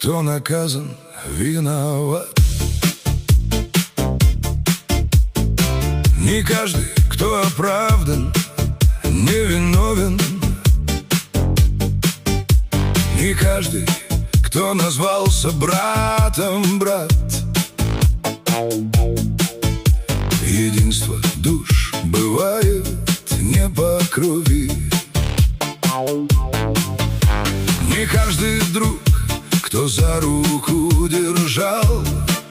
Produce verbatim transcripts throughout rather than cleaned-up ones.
кто наказан, виноват. Не каждый, кто оправдан, невиновен. Не каждый, кто назвался братом, брат. Единство душ бывает не по крови. Не каждый друг, кто за руку держал.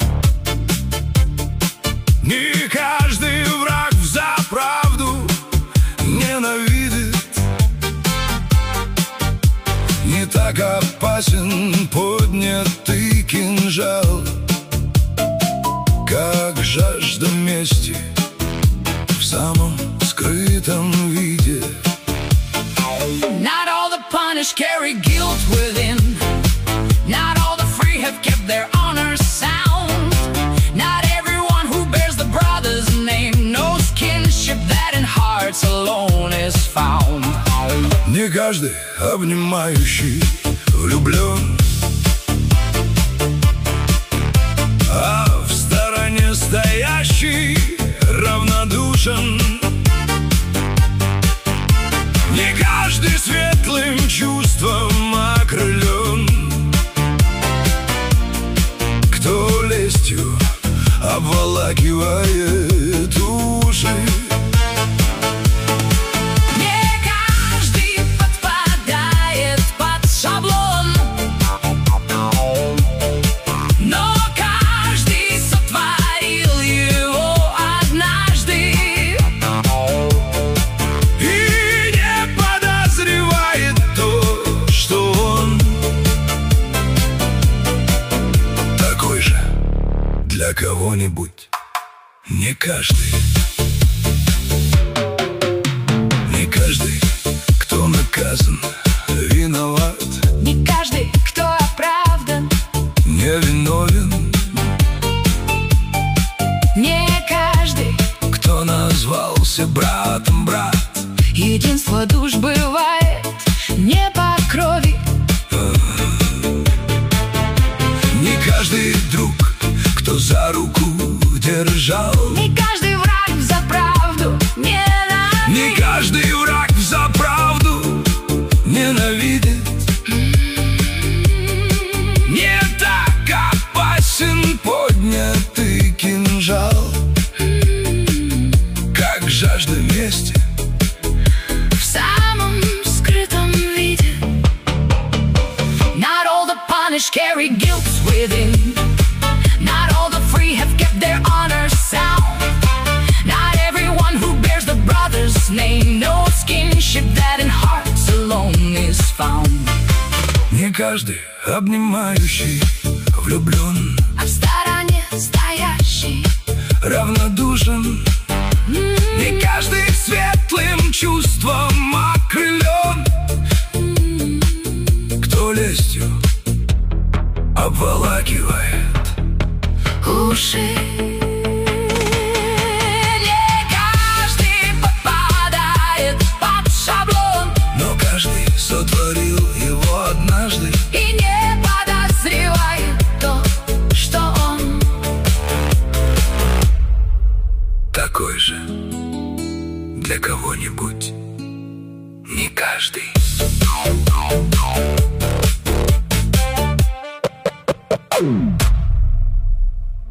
Не каждый враг за правду ненавидит. Не так опасен поднятый кинжал, как жажда мести в самом скрытом виде. Not all the punished carry guilt within. Not all the free have kept their honor sound. Not everyone who bears the brother's name knows kinship that in hearts alone is found. Не каждый обнимающий влюблен, а в стороне стоящий равнодушен. Не каждый светлым чувством окрылен, кто лестью обволакивает уши. Для кого-нибудь, не каждый. Не каждый, кто наказан, виноват. Не каждый, кто оправдан, невиновен. не каждый, кто назвался братом, брат. единство душ бывает не по крови. Не каждый друг, кто за руку держал. Не каждый враг за правду ненавидит. Не каждый враг за правду ненавидит. Не так опасен поднятый кинжал, как жажда мести в самом скрытом виде. Not all the punished carry guilt within. Not all the free have kept their honor sound. Not everyone who bears the brother's name knows kinship that in hearts alone is found. Не каждый обнимающий влюблен, А в стороне стоящий равнодушен. Не каждый светлым чувством окрылен, кто лестью обволакивает уши. Не каждый попадает под шаблон, но каждый сотворил его однажды и не подозревает то, что он такой же для кого-нибудь, не каждый. Mm.